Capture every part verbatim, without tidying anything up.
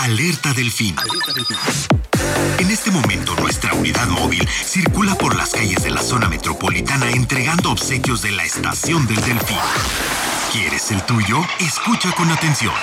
Alerta Delfín. En este momento, nuestra unidad móvil circula por las calles de la zona metropolitana entregando obsequios de la Estación del Delfín. ¿Quieres el tuyo? Escucha con atención.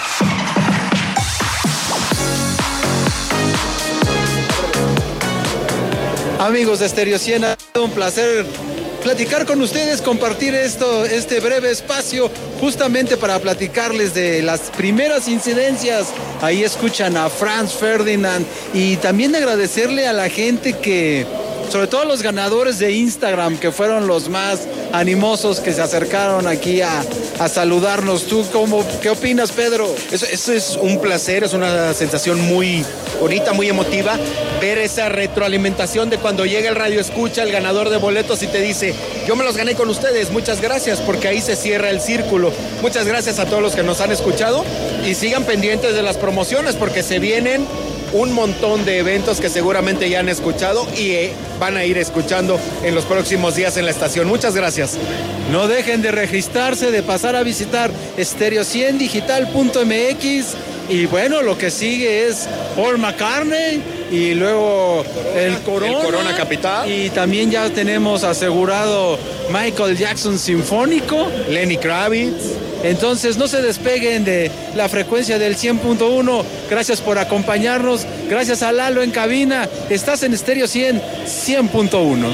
Amigos de Estéreo cien, ha sido un placer platicar con ustedes, compartir esto, este breve espacio, justamente para platicarles de las primeras incidencias. Ahí escuchan a Franz Ferdinand y también agradecerle a la gente que, sobre todo a los ganadores de Instagram, que fueron los más animosos, que se acercaron aquí a, a saludarnos. ¿Tú cómo, qué opinas, Pedro? Eso, eso es un placer, es una sensación muy bonita, muy emotiva, ver esa retroalimentación de cuando llega el radio escucha, el ganador de boletos y te dice, yo me los gané con ustedes, muchas gracias, porque ahí se cierra el círculo. Muchas gracias a todos los que nos han escuchado y sigan pendientes de las promociones porque se vienen un montón de eventos que seguramente ya han escuchado y eh, van a ir escuchando en los próximos días en la estación. Muchas gracias. No dejen de registrarse, de pasar a visitar estéreo cien digital punto m x y bueno, lo que sigue es Paul McCartney y luego el Corona, el Corona Capital y también ya tenemos asegurado Michael Jackson Sinfónico, Lenny Kravitz. Entonces no se despeguen de la frecuencia del cien punto uno. Gracias por acompañarnos. Gracias a Lalo en cabina. Estás en Estéreo cien, cien punto uno.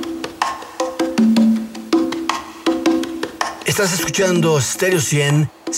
Estás escuchando Estéreo cien,